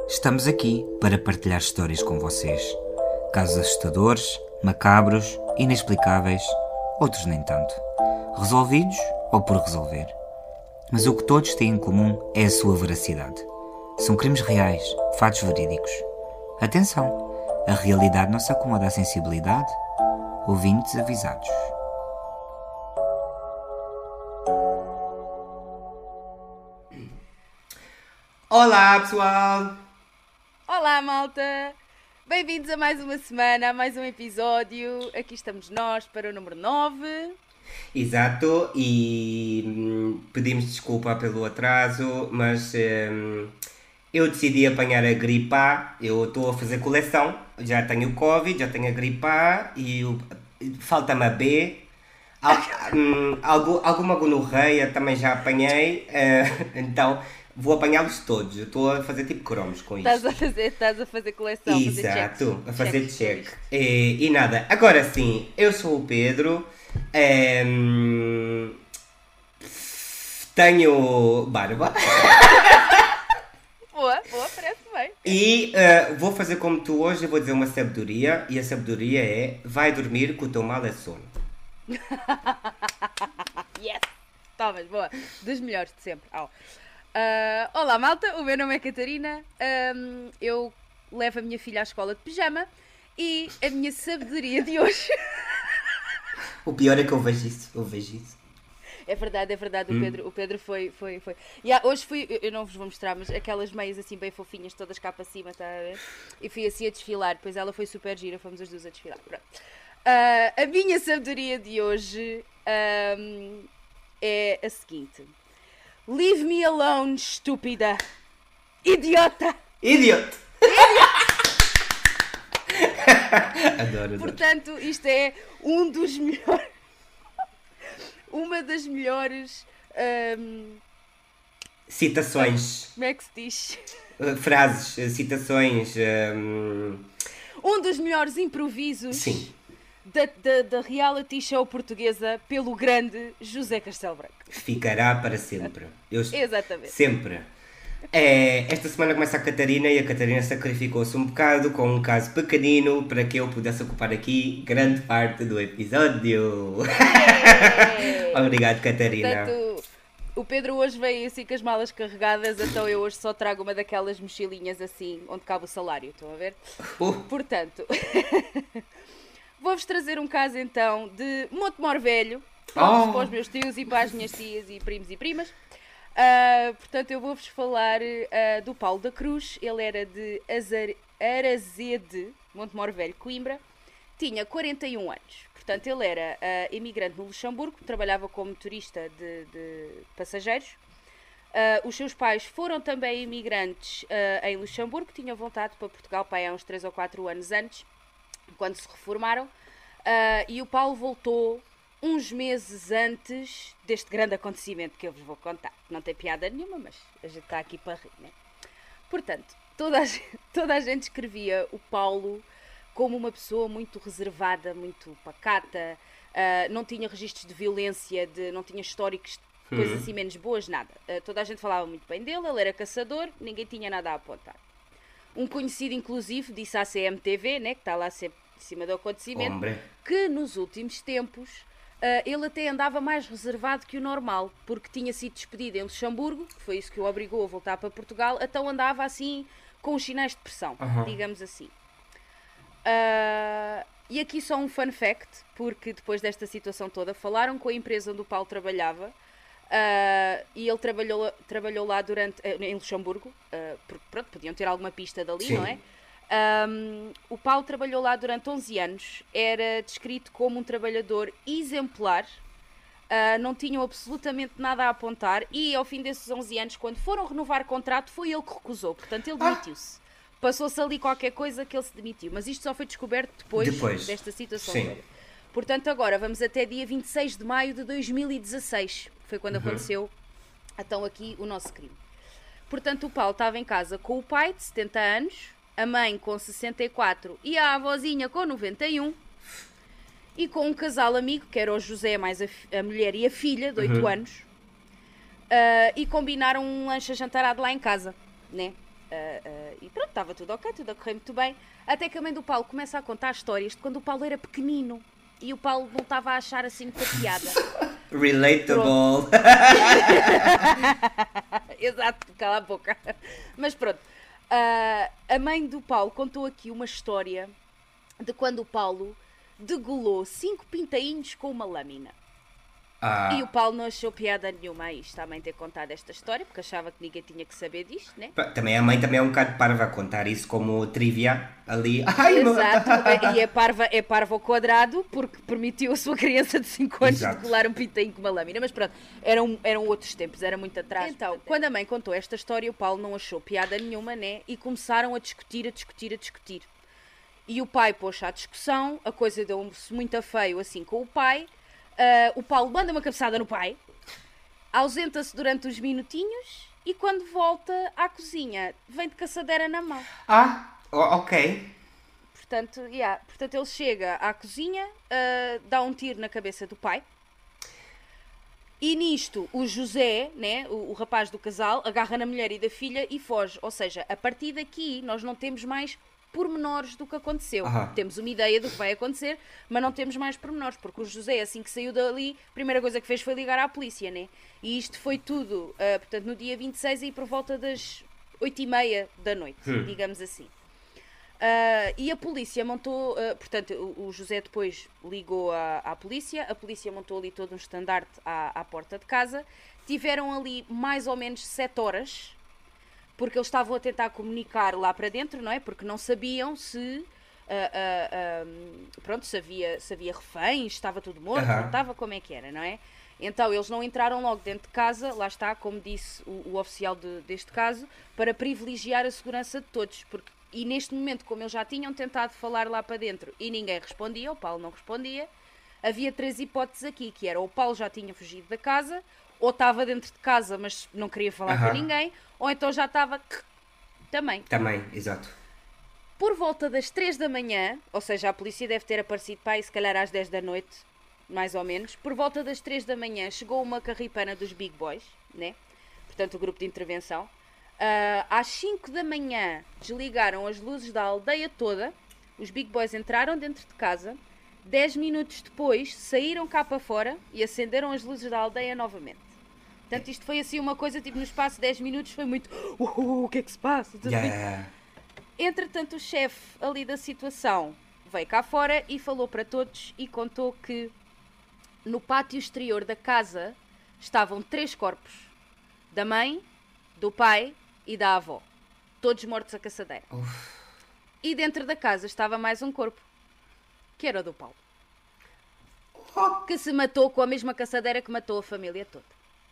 Estamos aqui para partilhar histórias com vocês. Casos assustadores, macabros, inexplicáveis, outros nem tanto. Resolvidos ou por resolver. Mas o que todos têm em comum é a sua veracidade. São crimes reais, fatos verídicos. Atenção, a realidade não se acomoda à sensibilidade. Ouvintes avisados. Olá pessoal! Olá malta! Bem-vindos a mais uma semana, a mais um episódio. Aqui estamos nós para o número 9. Exato, e pedimos desculpa pelo atraso, mas eu decidi apanhar a gripe A. Eu estou a fazer coleção, já tenho Covid, já tenho a gripe A e falta-me a B. Alguma gonorreia também já apanhei, então vou apanhá-los todos. Eu estou a fazer tipo cromos com isto. Estás a fazer coleção, Exato, a fazer check. E nada, agora sim, eu sou o Pedro. Tenho barba. Boa, parece bem. E vou fazer como tu hoje, eu vou dizer uma sabedoria. E a sabedoria é: vai dormir que o teu mal é sono. Yes! Tomas, boa. Dos melhores de sempre. Olá malta, o meu nome é Catarina. Eu levo a minha filha à escola de pijama. E a minha sabedoria de hoje... O pior é que eu vejo isso. É verdade, o Pedro foi. Hoje fui, eu não vos vou mostrar, mas aquelas meias assim bem fofinhas, todas cá para cima, tá a ver? E fui assim a desfilar, depois ela foi super gira, fomos as duas a desfilar. Pronto. A minha sabedoria de hoje é a seguinte: Leave me alone, estúpida! Idiota! Idiota! Adoro. Portanto, isto é uma das melhores citações. Como é que se diz? Frases, citações. Um dos melhores improvisos. Sim. Da reality show portuguesa pelo grande José Castelo Branco. Ficará para sempre. Exatamente. Sempre. Esta semana começa a Catarina e a Catarina sacrificou-se um bocado com um caso pequenino para que eu pudesse ocupar aqui grande parte do episódio. Obrigado, Catarina. Portanto, o Pedro hoje veio assim com as malas carregadas, então eu hoje só trago uma daquelas mochilinhas assim, onde cabe o salário, estão a ver? Portanto, vou-vos trazer um caso então de Montemor Velho, para os meus tios e para as minhas tias e primos e primas. Portanto, eu vou-vos falar do Paulo da Cruz. Ele era de Arazede, Montemor Velho, Coimbra. Tinha 41 anos. Portanto, ele era imigrante no Luxemburgo, trabalhava como motorista de passageiros. Os seus pais foram também imigrantes em Luxemburgo, tinham voltado para Portugal há uns 3 ou 4 anos antes, quando se reformaram. E o Paulo voltou uns meses antes deste grande acontecimento que eu vos vou contar. Não tem piada nenhuma, mas a gente está aqui para rir, né? Portanto, toda a gente descrevia o Paulo como uma pessoa muito reservada, muito pacata, não tinha registros de violência, não tinha históricos de coisas assim menos boas, nada. Toda a gente falava muito bem dele, ele era caçador, ninguém tinha nada a apontar. Um conhecido, inclusive, disse à CMTV, né, que está lá sempre em cima do acontecimento, que nos últimos tempos ele até andava mais reservado que o normal, porque tinha sido despedido em Luxemburgo, que foi isso que o obrigou a voltar para Portugal, então andava assim com os sinais de pressão, digamos assim. E aqui só um fun fact, porque depois desta situação toda falaram com a empresa onde o Paulo trabalhava, e ele trabalhou lá em Luxemburgo, porque pronto, podiam ter alguma pista dali, sim, não é? O Paulo trabalhou lá durante 11 anos, era descrito como um trabalhador exemplar, não tinham absolutamente nada a apontar, e ao fim desses 11 anos, quando foram renovar o contrato, foi ele que recusou, portanto ele demitiu-se. Passou-se ali qualquer coisa que ele se demitiu, mas isto só foi descoberto depois desta situação. Portanto, agora vamos até dia 26 de maio de 2016, foi quando aconteceu então aqui o nosso crime. Portanto, o Paulo estava em casa com o pai de 70 anos, a mãe com 64 e a avózinha com 91, e com um casal amigo, que era o José, mais a mulher e a filha, de 8 anos, e combinaram um lanche jantarado lá em casa, né? E pronto, estava tudo ok, tudo a correr muito bem. Até que a mãe do Paulo começa a contar histórias de quando o Paulo era pequenino. E o Paulo não estava a achar assim muita piada. Relatable. Exato, cala a boca. Mas pronto, a mãe do Paulo contou aqui uma história de quando o Paulo degolou 5 pintainhos com uma lâmina. E o Paulo não achou piada nenhuma a isto, também ter contado esta história, porque achava que ninguém tinha que saber disto, né? Também a mãe também é um bocado parva a contar isso como trivia ali. Exato, e é parva ao quadrado, porque permitiu a sua criança de 5 anos degolar um pintainho com uma lâmina. Mas pronto, eram outros tempos, era muito atrás. Então, quando a mãe contou esta história, o Paulo não achou piada nenhuma, né? E começaram a discutir. E o pai pôs-se à discussão, a coisa deu-se muito a feio assim com o pai. O Paulo manda uma cabeçada no pai, ausenta-se durante uns minutinhos e quando volta à cozinha, vem de caçadeira na mão. Ok. Portanto, ele chega à cozinha, dá um tiro na cabeça do pai. E nisto, o José, né, o rapaz do casal, agarra na mulher e da filha e foge. Ou seja, a partir daqui nós não temos mais pormenores do que aconteceu. Temos uma ideia do que vai acontecer, mas não temos mais pormenores, porque o José, assim que saiu dali, a primeira coisa que fez foi ligar à polícia, né? E isto foi tudo, portanto, no dia 26 e por volta das 8h30 da noite, digamos assim. E a polícia montou, portanto, o José depois ligou à polícia, a polícia montou ali todo um estandarte à porta de casa, tiveram ali mais ou menos 7 horas, porque eles estavam a tentar comunicar lá para dentro, não é? Porque não sabiam se se havia reféns, estava tudo morto, não estava, como é que era, não é? Então eles não entraram logo dentro de casa, lá está, como disse o oficial deste caso, para privilegiar a segurança de todos, e neste momento, como eles já tinham tentado falar lá para dentro e ninguém respondia, o Paulo não respondia, havia 3 hipóteses aqui, que era o Paulo já tinha fugido da casa, ou estava dentro de casa, mas não queria falar com ninguém, ou então já estava também. Também, exato. Por volta das 3 da manhã, ou seja, a polícia deve ter aparecido para aí, se calhar às 10 da noite, mais ou menos. Por volta das 3 da manhã chegou uma carripana dos Big Boys, né? Portanto, o grupo de intervenção. Às 5 da manhã desligaram as luzes da aldeia toda. Os Big Boys entraram dentro de casa. 10 minutos depois saíram cá para fora e acenderam as luzes da aldeia novamente. Portanto, isto foi assim uma coisa, tipo, no espaço de 10 minutos foi muito... o que é que se passa? Entretanto, o chefe ali da situação veio cá fora e falou para todos e contou que no pátio exterior da casa estavam 3 corpos. Da mãe, do pai e da avó. Todos mortos a caçadeira. E dentro da casa estava mais um corpo, que era o do Paulo. Que se matou com a mesma caçadeira que matou a família toda.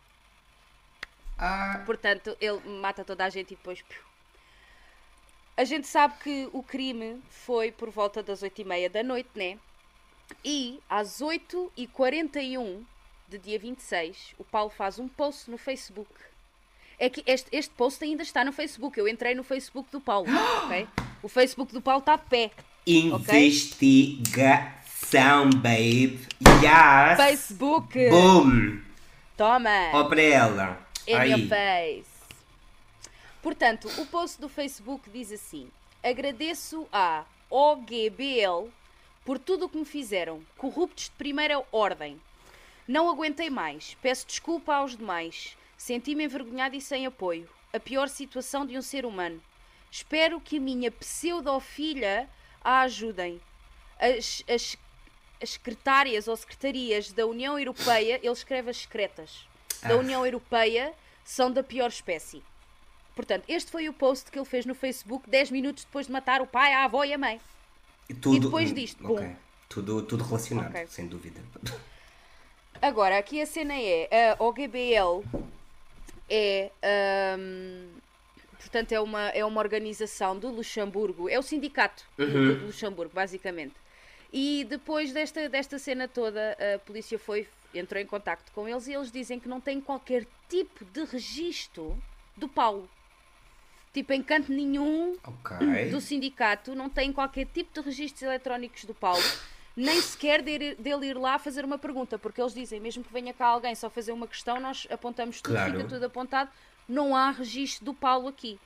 Portanto, ele mata toda a gente e depois... A gente sabe que o crime foi por volta das 8h30 da noite, né? E às 8h41 de dia 26, o Paulo faz um post no Facebook. É que este post ainda está no Facebook. Eu entrei no Facebook do Paulo, ok? O Facebook do Paulo está de pé. Investigação, babe. Yes. Facebook. Boom. Toma. Ó para ela. In your face. Portanto, o post do Facebook diz assim: agradeço à OGBL por tudo o que me fizeram, corruptos de primeira ordem. Não aguentei mais, peço desculpa aos demais, senti-me envergonhado e sem apoio. A pior situação de um ser humano. Espero que a minha pseudo-filha a ajudem. As secretárias ou secretarias da União Europeia, ele escreve as secretas, da União Europeia, são da pior espécie. Portanto, este foi o post que ele fez no Facebook 10 minutos depois de matar o pai, a avó e a mãe. E depois disto, bom. Tudo relacionado, sem dúvida. Agora, aqui a cena é, a OGBL é, portanto, é uma organização do Luxemburgo, é o sindicato do Luxemburgo, basicamente. E depois desta cena toda, a polícia entrou em contacto com eles e eles dizem que não têm qualquer tipo de registro do Paulo. Tipo, em canto nenhum do sindicato não tem qualquer tipo de registros eletrónicos do Paulo, nem sequer dele ir lá fazer uma pergunta, porque eles dizem, mesmo que venha cá alguém só fazer uma questão, nós apontamos tudo, fica tudo apontado, não há registro do Paulo aqui.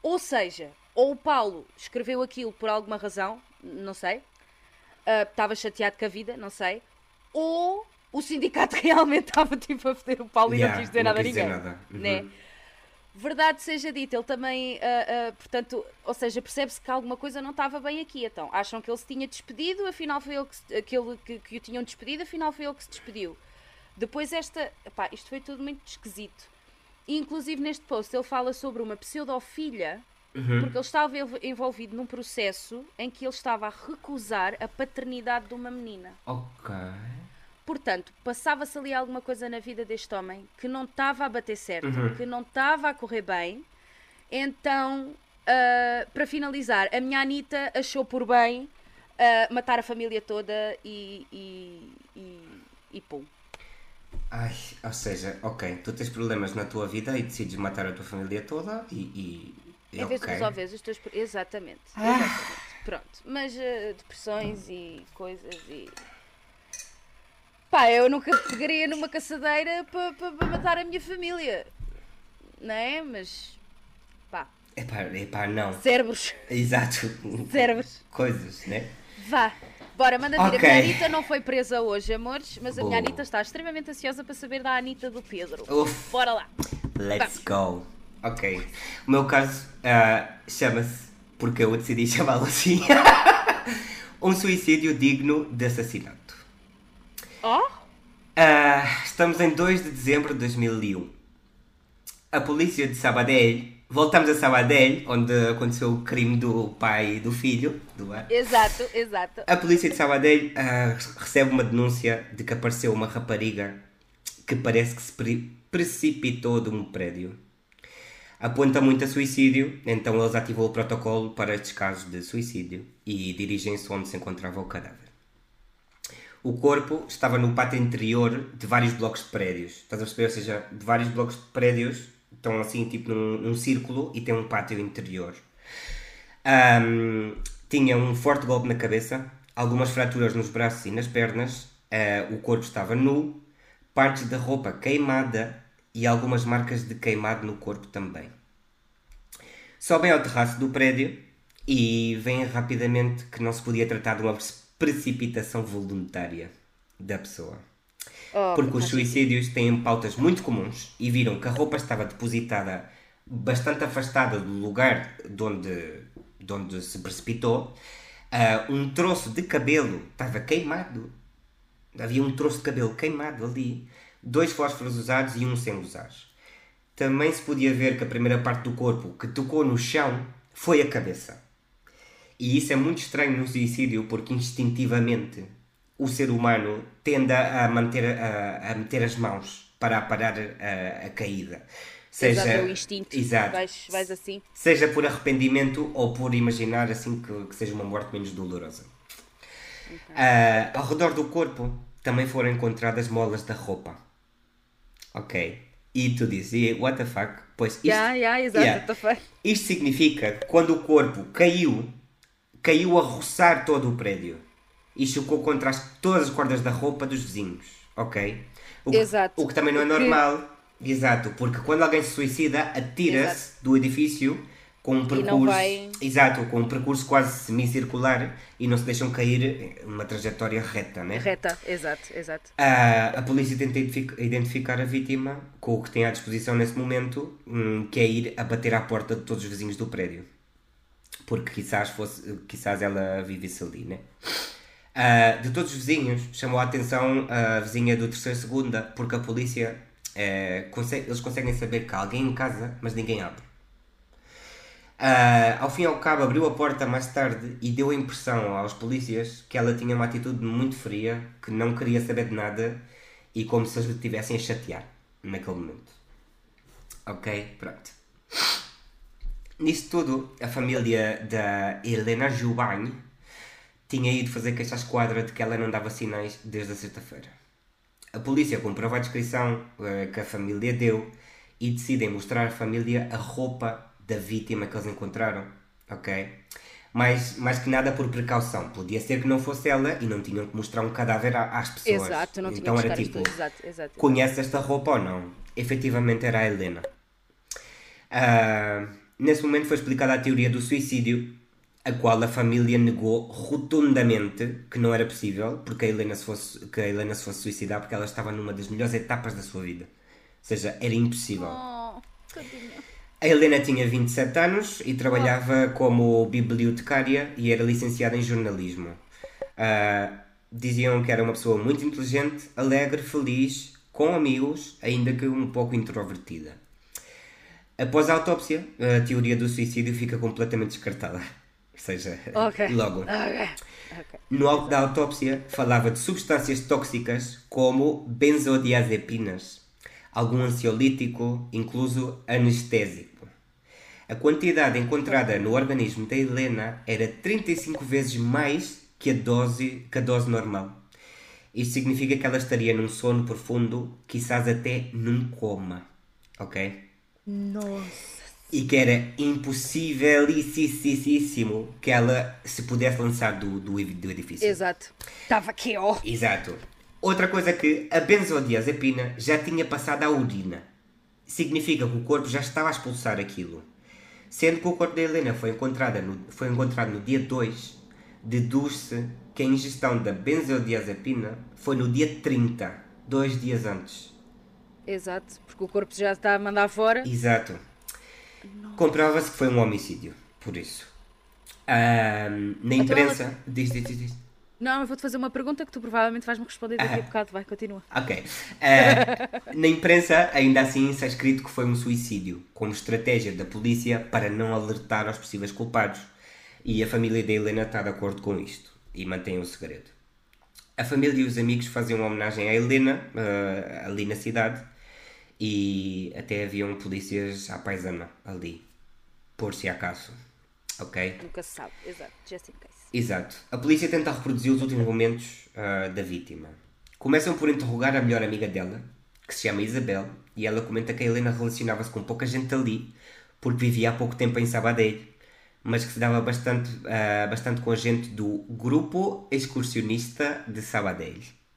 Ou seja, ou o Paulo escreveu aquilo por alguma razão, não sei, estava chateado com a vida, não sei, ou o sindicato realmente estava tipo a foder o Paulo e não quis dizer nada a ninguém. Né? Verdade seja dita, ele também, portanto, ou seja, percebe-se que alguma coisa não estava bem aqui. Então, acham que ele se tinha despedido, afinal foi ele que o tinham despedido, afinal foi ele que se despediu. Depois isto foi tudo muito esquisito. E, inclusive neste post ele fala sobre uma pseudofilha, porque ele estava envolvido num processo em que ele estava a recusar a paternidade de uma menina. Ok. Portanto, passava-se ali alguma coisa na vida deste homem que não estava a bater certo, que não estava a correr bem. Então, para finalizar, a minha Anitta achou por bem matar a família toda e pum. Ai, ou seja, ok, tu tens problemas na tua vida e decides matar a tua família toda em vez de resolver os teus... Exatamente. Pronto. Mas depressões e coisas e... Pá, eu nunca pegaria numa caçadeira para matar a minha família. Não é? Mas... Pá. Epá, não. Cérebros. Exato. Cérebros. Coisas, né? Vá. Bora, manda vir. Okay. A minha Anitta não foi presa hoje, amores, mas a minha Anitta está extremamente ansiosa para saber da Anitta do Pedro. Bora lá. Let's go. Ok. O meu caso chama-se, porque eu decidi chamá-lo assim, um suicídio digno de assassinato. Estamos em 2 de dezembro de 2001. A polícia de Sabadell, voltamos a Sabadell, onde aconteceu o crime do pai e do filho. Exato. A polícia de Sabadell recebe uma denúncia de que apareceu uma rapariga que parece que se precipitou de um prédio. Aponta muito a suicídio, então eles ativam o protocolo para estes casos de suicídio e dirigem-se onde se encontrava o cadáver. O corpo estava no pátio interior de vários blocos de prédios. Estás a perceber? Ou seja, de vários blocos de prédios estão assim tipo num círculo e tem um pátio interior. Tinha um forte golpe na cabeça, algumas fraturas nos braços e nas pernas, o corpo estava nu, partes da roupa queimada e algumas marcas de queimado no corpo também. Sobem ao terraço do prédio e veem rapidamente que não se podia tratar de uma precipitação voluntária da pessoa. Porque os suicídios têm pautas muito comuns e viram que a roupa estava depositada bastante afastada do lugar de onde se precipitou. Um troço de cabelo estava queimado. Havia um troço de cabelo queimado ali. 2 fósforos usados e um sem usar. Também se podia ver que a primeira parte do corpo que tocou no chão foi a cabeça. E isso é muito estranho no suicídio porque instintivamente o ser humano tende a meter as mãos para parar a caída. Seja, exato, é o instinto. Exato. Vais assim. Seja por arrependimento ou por imaginar assim que seja uma morte menos dolorosa. Ao redor do corpo também foram encontradas molas da roupa. Ok. E tu dizes, what the fuck? Pois isto, exato, what the fuck. Isto significa que quando o corpo caiu a roçar todo o prédio e chocou contra todas as cordas da roupa dos vizinhos, ok? O que também não é normal, exato, porque quando alguém se suicida, atira-se do edifício com um percurso, com um percurso quase semicircular e não se deixam cair numa trajetória reta, né? Reta, exato. A polícia tenta identificar a vítima com o que tem à disposição nesse momento, que é ir a bater à porta de todos os vizinhos do prédio. Porque quizás ela vivesse ali, né? De todos os vizinhos, chamou a atenção a vizinha do terceiro segunda, porque a polícia, eles conseguem saber que há alguém em casa, mas ninguém abre. Ao fim e ao cabo, abriu a porta mais tarde e deu a impressão aos polícias que ela tinha uma atitude muito fria, que não queria saber de nada e como se eles lhe estivessem a chatear naquele momento. Ok, pronto. Nisso tudo, a família da Helena Jubany tinha ido fazer queixa à esquadra de que ela não dava sinais desde a sexta-feira. A polícia comprova a descrição que a família deu e decidem mostrar à família a roupa da vítima que eles encontraram, ok? Mais que nada por precaução. Podia ser que não fosse ela e não tinham que mostrar um cadáver às pessoas. Exato, não tinham então que era tipo, conhece esta roupa ou não? Efetivamente era a Helena. Nesse momento foi explicada a teoria do suicídio, a qual a família negou rotundamente que não era possível porque que a Helena se fosse suicidar, porque ela estava numa das melhores etapas da sua vida. Ou seja, era impossível. A Helena tinha 27 anos e trabalhava como bibliotecária e era licenciada em jornalismo. Diziam que era uma pessoa muito inteligente, alegre, feliz, com amigos, ainda que um pouco introvertida. Após a autópsia, a teoria do suicídio fica completamente descartada. Ou seja, logo. No auto da autópsia, falava de substâncias tóxicas como benzodiazepinas, algum ansiolítico, incluso anestésico. A quantidade encontrada no organismo da Helena era 35 vezes mais que a dose normal. Isto significa que ela estaria num sono profundo, quizás até num coma. Ok? Nossa. E que era impossibilíssimo que ela se pudesse lançar do edifício. Exato. Estava aqui, ó. Exato. Outra coisa é que a benzodiazepina já tinha passado à urina. Significa que o corpo já estava a expulsar aquilo. Sendo que o corpo da Helena foi encontrado no dia 2, deduz-se que a ingestão da benzodiazepina foi no dia 30, 2 dias antes. Exato, porque o corpo já está a mandar fora. Exato. Comprova-se que foi um homicídio, por isso. Na imprensa... Diz. Não, eu vou-te fazer uma pergunta que tu provavelmente vais-me responder daqui a bocado. Vai, continua. Ok. Na imprensa, ainda assim, está escrito que foi um suicídio, como estratégia da polícia para não alertar aos possíveis culpados. E a família da Helena está de acordo com isto e mantém o segredo. A família e os amigos faziam uma homenagem à Helena, ali na cidade, e até haviam polícias à paisana ali, por se acaso. Ok? Nunca se sabe, exato, just in case. Exato. A polícia tenta reproduzir os últimos momentos da vítima. Começam por interrogar a melhor amiga dela, que se chama Isabel, e ela comenta que a Helena relacionava-se com pouca gente ali, porque vivia há pouco tempo em Sabadell, mas que se dava bastante com a gente do Grupo Excursionista de Sabadell.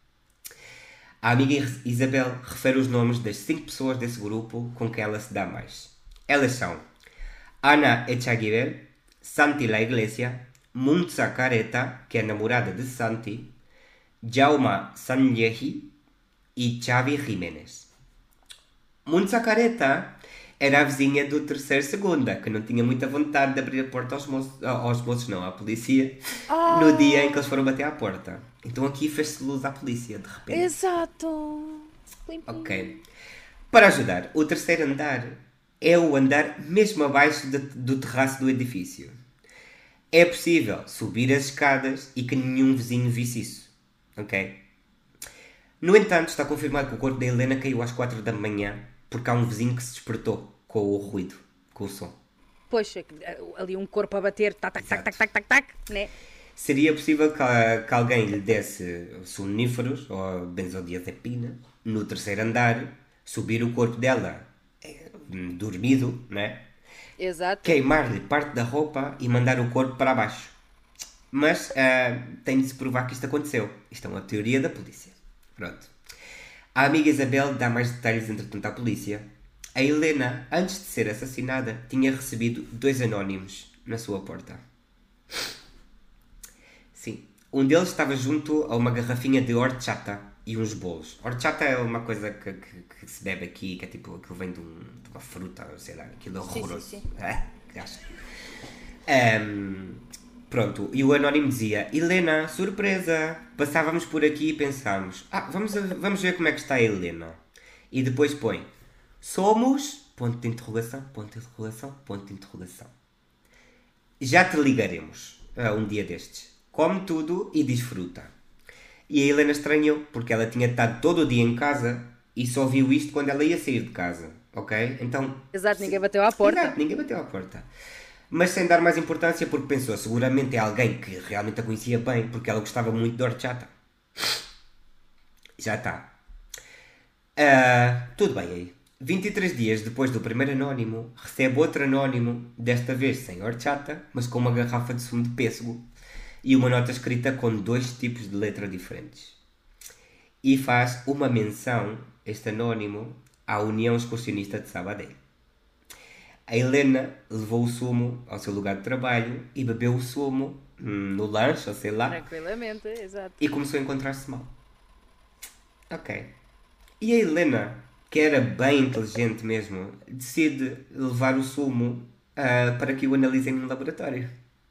A amiga Isabel refere os nomes das 5 pessoas desse grupo com quem ela se dá mais. Elas são Ana Echaguibel, Santi La Iglesia, Muntza Careta, que é a namorada de Santi, Jauma Sanllehi e Xavi Jiménez. Muntza Careta era a vizinha do terceiro segunda, que não tinha muita vontade de abrir a porta à polícia, no dia em que eles foram bater à porta. Então aqui fez-se luz à polícia, de repente. Exato. Ok. Para ajudar, o terceiro andar é o andar mesmo abaixo do terraço do edifício. É possível subir as escadas e que nenhum vizinho visse isso. Ok? No entanto, está confirmado que o corpo da Helena caiu às 4 da manhã porque há um vizinho que se despertou com o ruído, com o som. Poxa, ali um corpo a bater, tac, né? Seria possível que alguém lhe desse soníferos ou benzodiazepina no terceiro andar, subir o corpo dela dormido, né? Exato. Queimar-lhe parte da roupa e mandar o corpo para baixo. Mas tem de se provar que isto aconteceu. Isto é uma teoria da polícia. Pronto. A amiga Isabel dá mais detalhes, entretanto, à polícia. A Helena, antes de ser assassinada, tinha recebido 2 anónimos na sua porta. Sim. Um deles estava junto a uma garrafinha de horchata e uns bolos. Horchata é uma coisa que se bebe aqui, que é tipo, aquilo vem de uma fruta, sei lá, aquilo é horroroso. Sim. Que acha? Pronto, e o anónimo dizia: Helena, surpresa! Passávamos por aqui e pensámos: vamos ver como é que está a Helena. E depois põe: somos... ponto de interrogação, ponto de interrogação, ponto de interrogação. Já te ligaremos um dia destes. Come tudo e desfruta. E a Helena estranhou, porque ela tinha estado todo o dia em casa e só viu isto quando ela ia sair de casa. Ok? Então... Exato, ninguém bateu à porta. Exato, ninguém bateu à porta. Mas sem dar mais importância, porque pensou, seguramente é alguém que realmente a conhecia bem, porque ela gostava muito de horchata. Já está. Tudo bem aí. 23 dias depois do primeiro anónimo, recebe outro anónimo, desta vez sem horchata, mas com uma garrafa de sumo de pêssego e uma nota escrita com 2 tipos de letra diferentes. E faz uma menção, este anónimo, à União Excursionista de Sabadell. A Helena levou o sumo ao seu lugar de trabalho e bebeu o sumo no lanche, ou sei lá. Tranquilamente, exato. E começou a encontrar-se mal. Ok. E a Helena, que era bem inteligente mesmo, decide levar o sumo para que o analisem num laboratório.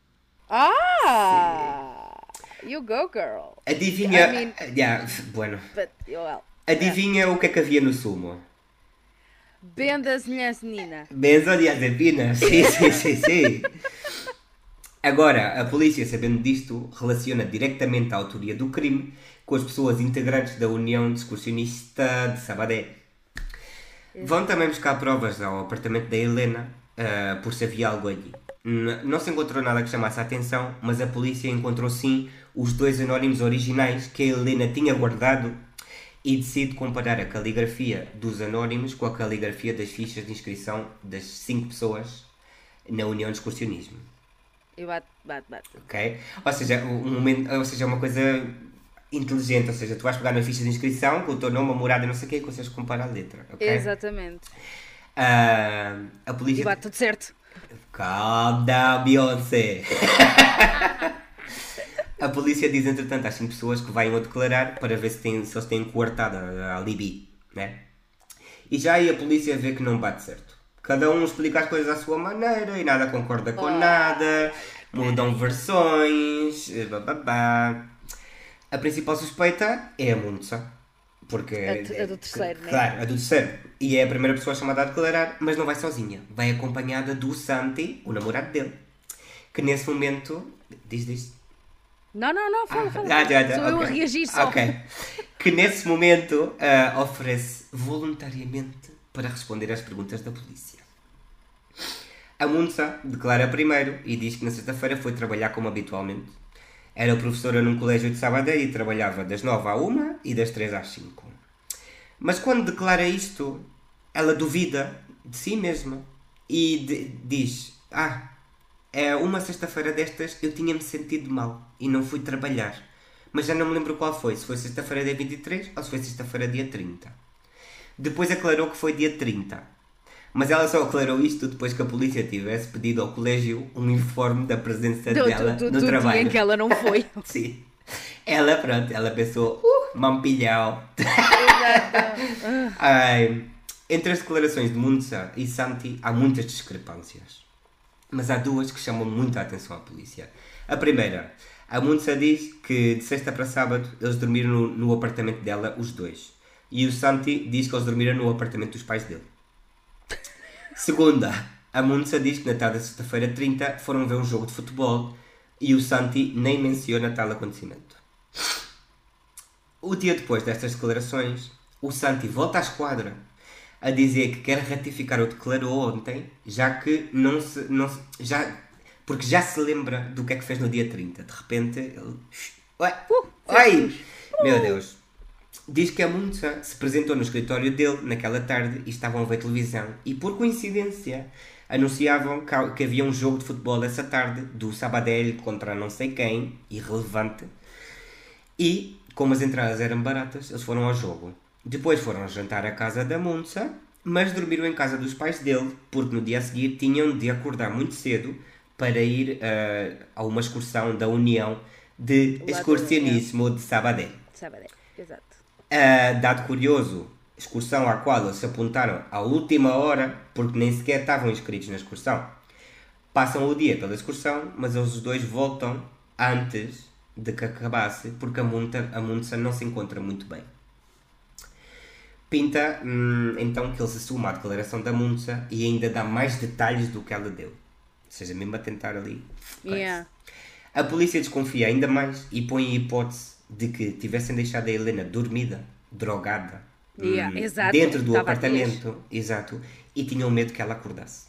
You go, girl. Adivinha... I mean, bueno. But, well, Adivinha o que é que havia no sumo? benzodiazepina. Benzodiazepinas. Sim. Agora, a polícia, sabendo disto, relaciona diretamente a autoria do crime com as pessoas integrantes da União Excursionista de Sabadell. Vão também buscar provas ao apartamento da Helena, por se havia algo ali. Não se encontrou nada que chamasse a atenção, mas a polícia encontrou sim os 2 anónimos originais que a Helena tinha guardado e decide comparar a caligrafia dos anónimos com a caligrafia das fichas de inscrição das 5 pessoas na União de Excursionismo. E bate. Ok? Ou seja, é uma coisa inteligente, ou seja, tu vais pegar na ficha de inscrição com o teu nome, a morada e não sei o quê e consegues comparar a letra. Okay? Exatamente. A polícia... E bate tudo certo. Calm down, Beyoncé! A polícia diz, entretanto, às 5 pessoas que vão a declarar para ver se eles têm coartado a Libby, né? E já aí a polícia vê que não bate certo. Cada um explica as coisas à sua maneira e nada concorda com nada, mudam versões, bababá. A principal suspeita é a Muntza. Porque A do terceiro, né? Claro, a do terceiro. E é a primeira pessoa chamada a declarar, mas não vai sozinha. Vai acompanhada do Santi, o namorado dele. Que nesse momento... Diz. Não, fala. Sou eu a reagir só. Ok. Que nesse momento oferece voluntariamente para responder às perguntas da polícia. A Muntza declara primeiro e diz que na sexta-feira foi trabalhar como habitualmente. Era professora num colégio de Sabadell e trabalhava das 9 à 1 e das 3 às 5. Mas quando declara isto, ela duvida de si mesma e diz: uma sexta-feira destas eu tinha-me sentido mal e não fui trabalhar. Mas já não me lembro qual foi, se foi sexta-feira dia 23 ou se foi sexta-feira dia 30. Depois aclarou que foi dia 30. Mas ela só aclarou isto depois que a polícia tivesse pedido ao colégio um informe da presença dela no trabalho. Dia em que ela não foi. Sim. Ela pensou, mampilhau. Entre as declarações de Muntza e Santi há muitas discrepâncias. Mas há 2 que chamam muito a atenção à polícia. A primeira, a Muntza diz que de sexta para sábado eles dormiram no apartamento dela, os 2. E o Santi diz que eles dormiram no apartamento dos pais dele. Segunda, a Muntza diz que na tarde da sexta-feira 30 foram ver um jogo de futebol e o Santi nem menciona tal acontecimento. O dia depois destas declarações, o Santi volta à esquadra a dizer que quer ratificar o que declarou ontem, já que porque já se lembra do que é que fez no dia 30. De repente, ele... Meu Deus! Diz que a Muntza se apresentou no escritório dele naquela tarde e estavam a ver televisão e, por coincidência, anunciavam que havia um jogo de futebol essa tarde do Sabadell contra não sei quem, irrelevante. E, como as entradas eram baratas, eles foram ao jogo. Depois foram jantar à casa da Muntza, mas dormiram em casa dos pais dele, porque no dia a seguir tinham de acordar muito cedo para ir a uma excursão da União de Excursionismo de Sabadell. Sabadell, exato. Dado curioso, excursão à qual eles se apontaram à última hora, porque nem sequer estavam inscritos na excursão. Passam o dia pela excursão, mas eles os 2 voltam antes de que acabasse, porque a Muntza não se encontra muito bem. Pinta, então, que ele se assume à declaração da Muntza e ainda dá mais detalhes do que ela deu. Ou seja, mesmo a tentar ali. Yeah. A polícia desconfia ainda mais e põe a hipótese de que tivessem deixado a Helena dormida, drogada, dentro do apartamento, exato, e tinham medo que ela acordasse.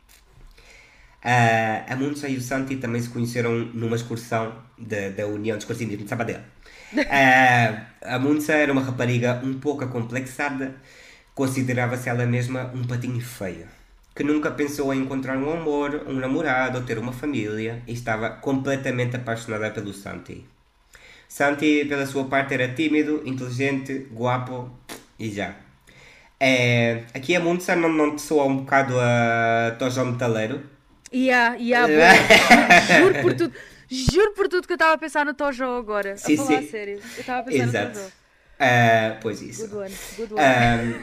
A Muntza e o Santi também se conheceram numa excursão da União de Excursionismo de Sabadell. A Muntza era uma rapariga um pouco acomplexada, considerava-se ela mesma um patinho feio, que nunca pensou em encontrar um amor, um namorado ou ter uma família, e estava completamente apaixonada pelo Santi. Santi, pela sua parte, era tímido, inteligente, guapo e já. Aqui a Munsa não te soa um bocado a Tojão Metaleiro? Juro por tudo que eu estava a pensar no Tojo agora. Sim, a falar sim. a sério. Eu estava a pensar Exato. no Tojo. Pois isso. Good one.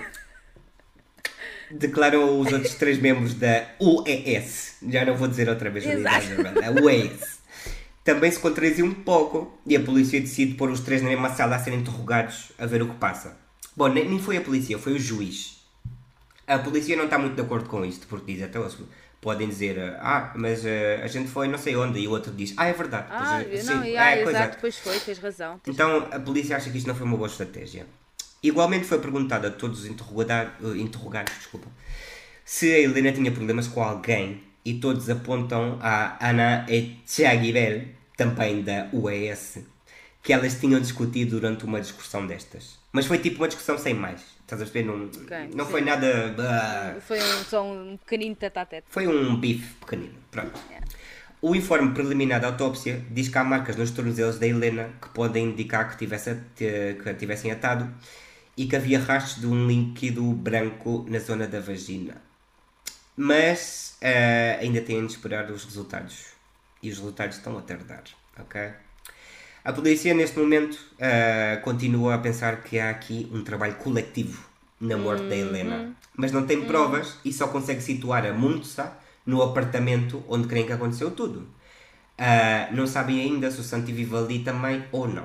Declaram os outros 3 membros da UES. Já não vou dizer outra vez a Exato. unidade, a UES. Também se contradiziu um pouco e a polícia decide pôr os 3 na mesma sala a serem interrogados a ver o que passa. Bom, nem foi a polícia, foi o juiz. A polícia não está muito de acordo com isto, porque diz até eles podem dizer mas a gente foi não sei onde, e o outro diz, é verdade. Exato, pois foi, tens razão. Então a polícia acha que isto não foi uma boa estratégia. Igualmente foi perguntado a todos os interrogados, se a Helena tinha problemas com alguém, e todos apontam a Ana Etxaguibel, também da UES, que elas tinham discutido durante uma discussão destas. Mas foi tipo uma discussão sem mais. Estás a perceber? Não foi nada... Foi só um pequenino tete-a-tete. Foi um bife pequenino. Pronto. Yeah. O informe preliminar da autópsia diz que há marcas nos tornozelos da Helena que podem indicar que tivessem atado e que havia rastros de um líquido branco na zona da vagina. Mas ainda têm de esperar os resultados. E os resultados estão a tardar. Ok? A polícia, neste momento, continua a pensar que há aqui um trabalho coletivo na morte da Helena. Mas não tem provas e só consegue situar a Munsa no apartamento onde creem que aconteceu tudo. Não sabem ainda se o Santi vive ali também ou não.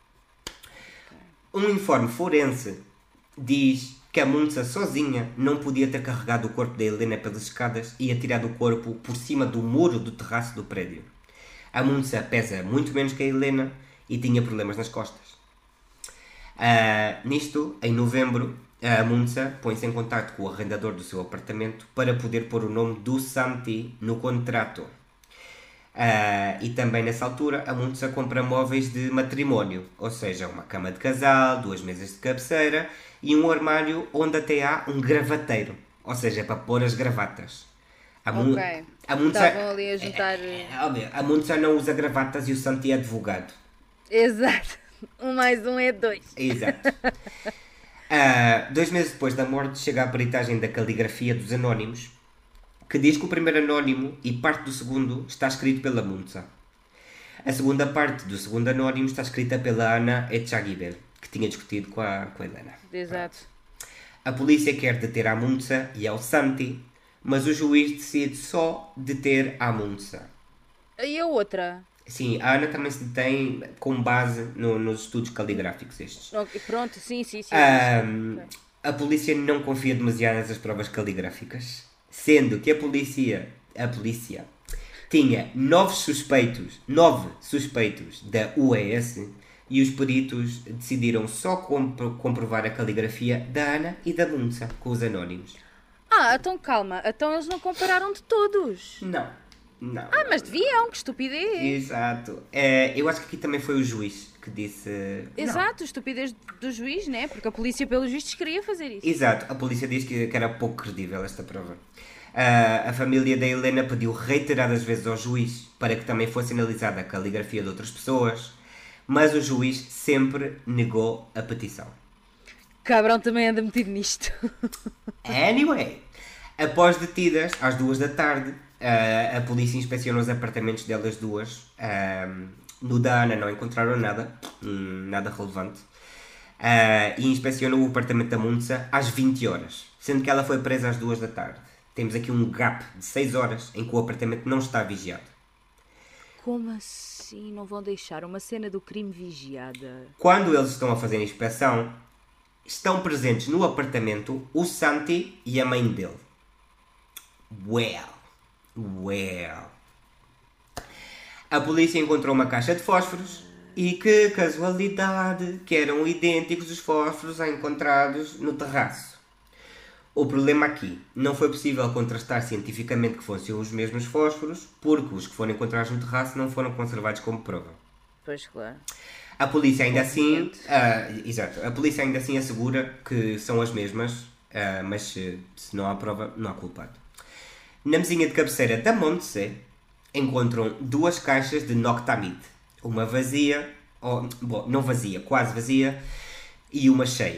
Um informe forense diz que a Munsa sozinha não podia ter carregado o corpo da Helena pelas escadas e atirado o corpo por cima do muro do terraço do prédio. A Munsa pesa muito menos que a Helena e tinha problemas nas costas. Nisto, em novembro, a Munsa põe-se em contato com o arrendador do seu apartamento para poder pôr o nome do Santi no contrato. E também nessa altura a Munsa compra móveis de matrimónio, ou seja, uma cama de casal, 2 mesas de cabeceira e um armário onde até há um gravateiro, ou seja, para pôr as gravatas. A Munsa, estavam ali a juntar... a Munsa não usa gravatas e o Santi é advogado. Exato. 1 mais 1 é 2. Exato. 2 meses depois da morte chega a peritagem da caligrafia dos anónimos, que diz que o primeiro anónimo e parte do segundo está escrito pela Munsa. A segunda parte do segundo anónimo está escrita pela Ana Etxaguibel, que tinha discutido com a Helena. Exato. A polícia quer deter a Munsa e ao Santi, mas o juiz decide só deter a Munsa. E a outra? Sim, a Ana também se detém com base nos estudos caligráficos estes. Pronto, sim. A polícia não confia demasiado nessas provas caligráficas, sendo que a polícia tinha 9 suspeitos da UES e os peritos decidiram só comprovar a caligrafia da Ana e da Munsa com os anónimos. Então calma, então eles não compararam de todos. Não. Mas deviam, que estupidez. Exato. Eu acho que aqui também foi o juiz que disse... Exato, estupidez do juiz, né? Porque a polícia, pelos vistos, queria fazer isso. Exato, a polícia diz que era pouco credível esta prova. A família da Helena pediu reiteradas vezes ao juiz para que também fosse analisada a caligrafia de outras pessoas, mas o juiz sempre negou a petição. Cabrão também anda metido nisto. Anyway, após detidas, às 2 da tarde, a polícia inspecionou os apartamentos delas duas. No da Ana não encontraram nada relevante. E inspecionou o apartamento da Munsa às 20 horas, sendo que ela foi presa às 2 da tarde. Temos aqui um gap de 6 horas em que o apartamento não está vigiado. Como assim não vão deixar uma cena do crime vigiada? Quando eles estão a fazer a inspeção, estão presentes no apartamento o Santi e a mãe dele. Well. A polícia encontrou uma caixa de fósforos e que casualidade que eram idênticos os fósforos encontrados no terraço. O problema aqui, não foi possível contrastar cientificamente que fossem os mesmos fósforos, porque os que foram encontrados no terraço não foram conservados como prova. Pois claro. A polícia ainda assim, a polícia ainda assim assegura que são as mesmas, mas se não há prova, não há culpado. Na mesinha de cabeceira da Montse encontram 2 caixas de Noctamid, uma vazia, não vazia, quase vazia, e uma cheia.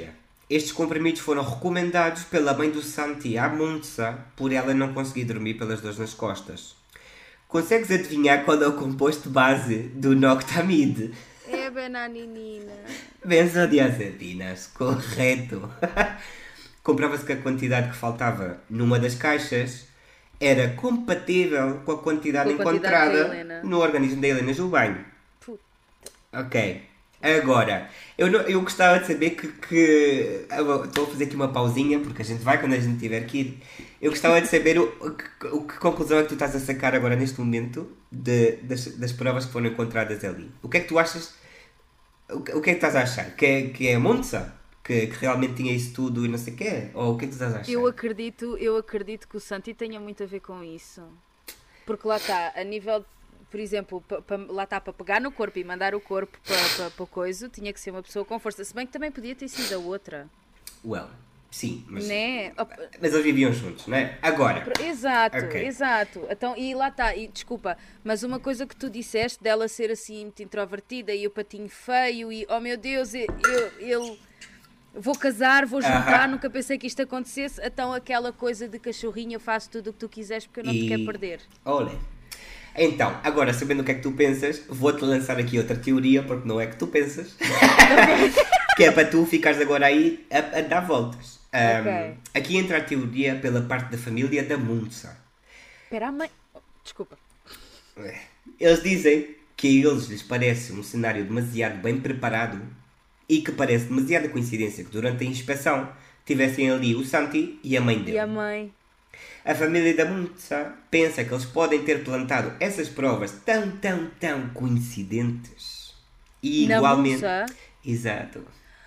Estes comprimidos foram recomendados pela mãe do Santi à Muntsa por ela não conseguir dormir pelas dores nas costas. Consegues adivinhar qual é o composto base do Noctamide? É benaninina. Benzodiazepinas, correto. Comprova-se que a quantidade que faltava numa das caixas era compatível com a quantidade encontrada no organismo da Helena Gilbane. Ok. Agora, eu gostava de saber que estou a fazer aqui uma pausinha, porque a gente vai quando a gente tiver que ir. Eu gostava de saber que conclusão é que tu estás a sacar agora neste momento das provas que foram encontradas ali. O que é que tu achas? O que é que estás a achar? Que é a Monza? Que realmente tinha isso tudo e não sei o quê? Ou o que é que tu estás a achar? Eu acredito que o Santi tenha muito a ver com isso. Porque lá está, a nível... Por exemplo, lá está, para pegar no corpo e mandar o corpo para coisa, tinha que ser uma pessoa com força. Se bem que também podia ter sido a outra. Well, sim, mas... Né? Mas eles viviam juntos, não é? Agora. Exato, okay. Exato. Então, e lá está, e desculpa, mas uma coisa que tu disseste dela ser assim muito introvertida e o patinho feio e, oh meu Deus, eu vou casar, vou juntar, nunca pensei que isto acontecesse. Então aquela coisa de cachorrinho, eu faço tudo o que tu quiseres porque eu não te quero perder. Olha. Então, agora sabendo o que é que tu pensas, vou-te lançar aqui outra teoria, porque não é que tu pensas, que é para tu ficares agora aí a dar voltas. Okay. Aqui entra a teoria pela parte da família da Muntsa. Espera, a mãe... Desculpa. Eles dizem que a eles lhes parece um cenário demasiado bem preparado e que parece demasiada coincidência que durante a inspeção tivessem ali o Santi e a mãe dele. E a mãe... A família da Muntsa pensa que eles podem ter plantado essas provas tão coincidentes e na igualmente... Muntsa? Exato.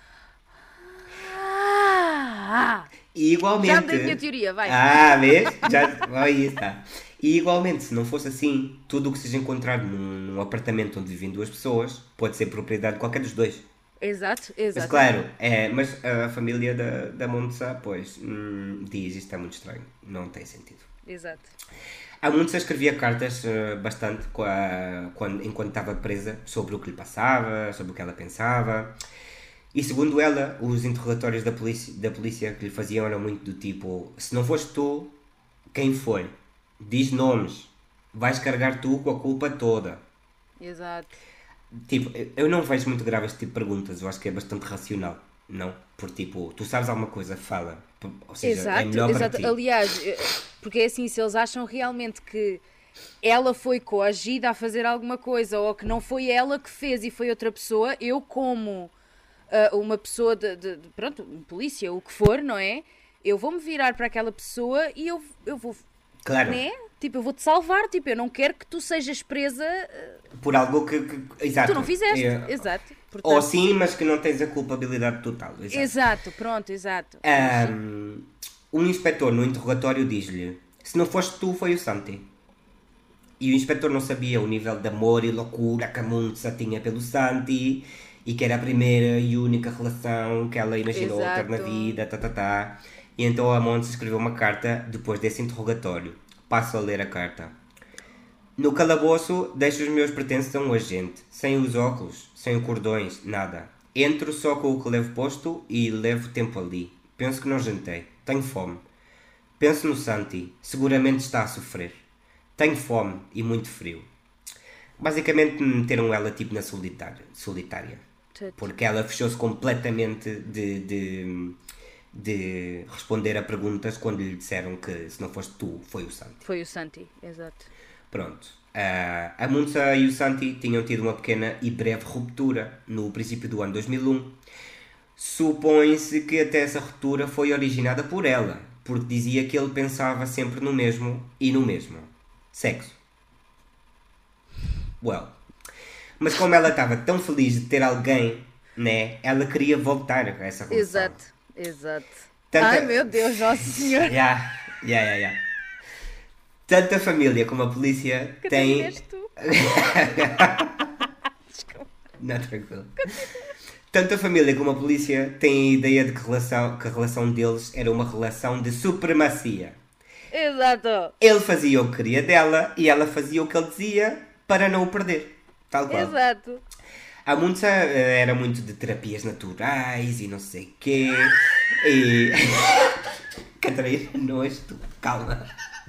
Já E igualmente... me dei a minha teoria, vai. Vês? Aí está. E igualmente, se não fosse assim, tudo o que seja encontrado num apartamento onde vivem duas pessoas pode ser propriedade de qualquer dos dois. Exato. Mas claro, mas a família da Muntsa, pois, diz isto é muito estranho, não tem sentido. Exato. A Muntsa escrevia cartas bastante enquanto estava presa sobre o que lhe passava, sobre o que ela pensava. E segundo ela, os interrogatórios da polícia que lhe faziam eram muito do tipo: se não foste tu, quem foi? Diz nomes, vais carregar tu com a culpa toda. Exato. Tipo, eu não vejo muito grave este tipo de perguntas, eu acho que é bastante racional, não? Porque tipo, tu sabes alguma coisa, fala. Ou seja, é melhor para ti. Aliás, porque é assim, se eles acham realmente que ela foi coagida a fazer alguma coisa ou que não foi ela que fez e foi outra pessoa, eu como uma pessoa pronto, um polícia, o que for, não é? Eu vou-me virar para aquela pessoa e eu vou... Claro. Né? Tipo, eu vou-te salvar, tipo, eu não quero que tu sejas presa... Por algo que exato. Tu não fizeste, exato. Portanto, ou sim, mas que não tens a culpabilidade total. Exato, pronto, exato. Um inspetor no interrogatório diz-lhe: se não foste tu, foi o Santi. E o inspetor não sabia o nível de amor e loucura que a Muntsa tinha pelo Santi e que era a primeira e única relação que ela imaginou ter na vida, E então a Muntsa escreveu uma carta depois desse interrogatório. Passo a ler a carta. No calabouço deixo os meus pertences a um agente, sem os óculos, sem os cordões, nada. Entro só com o que levo posto e levo tempo ali. Penso que não jantei. Tenho fome. Penso no Santi. Seguramente está a sofrer. Tenho fome e muito frio. Basicamente meteram ela tipo na solitária. Porque ela fechou-se completamente de responder a perguntas quando lhe disseram que se não foste tu, foi o Santi. Foi o Santi, exato. Pronto. A Muntsa e o Santi tinham tido uma pequena e breve ruptura no princípio do ano 2001. Supõe-se que até essa ruptura foi originada por ela, porque dizia que ele pensava sempre no mesmo e no mesmo. Sexo. Well. Mas como ela estava tão feliz de ter alguém, né, ela queria voltar a essa relação. Exato. Ai meu Deus, Nossa Senhora. Yeah. Tanto a família como a polícia têm... Desculpa. Não, tranquilo. Tanto a família como a polícia têm a ideia de que a relação deles era uma relação de supremacia. Exato. Ele fazia o que queria dela e ela fazia o que ele dizia para não o perder. Tal qual. Exato. A Munza era muito de terapias naturais e não sei o quê. E... Catarina, nojo, calma.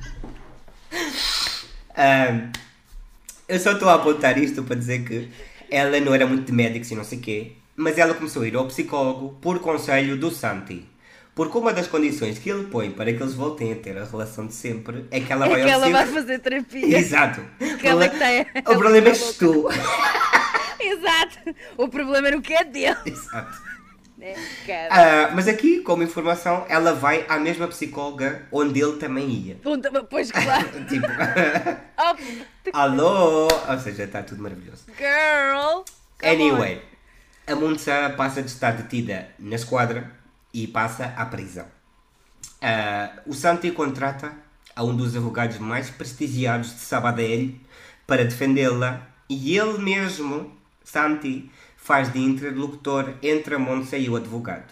Eu só estou a apontar isto para dizer que ela não era muito de médicos e não sei o quê, mas ela começou a ir ao psicólogo por conselho do Santi. Porque uma das condições que ele põe para que eles voltem a ter a relação de sempre é que ela vai ao ela vai psicólogo. fazer terapia. Exato. Que ela que tem O problema és tu. Exato. O problema era o que é dele. Exato. Cara. Mas aqui, como informação, ela vai à mesma psicóloga onde ele também ia. Pois claro. Tipo, Oh, alô! Ou seja, está tudo maravilhoso. girl. Come Anyway, a Munza passa de estar detida na esquadra e passa à prisão. O Santi contrata a um dos advogados mais prestigiados de Sabadell para defendê-la e ele mesmo, Santi, faz de interlocutor entre a Munza e o advogado.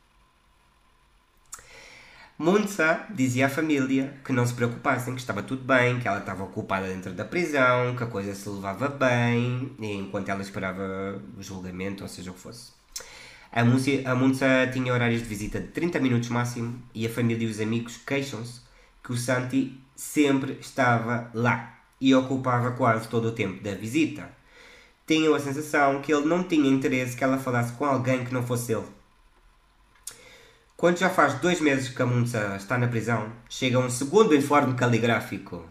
Munza dizia à família que não se preocupassem, que estava tudo bem, que ela estava ocupada dentro da prisão, que a coisa se levava bem, enquanto ela esperava o julgamento, ou seja o que fosse. A Munza tinha horários de visita de 30 minutos máximo e a família e os amigos queixam-se que o Santi sempre estava lá e ocupava quase todo o tempo da visita. Tinham a sensação que ele não tinha interesse que ela falasse com alguém que não fosse ele. Quando já faz 2 meses que a Munza está na prisão, chega um segundo informe caligráfico.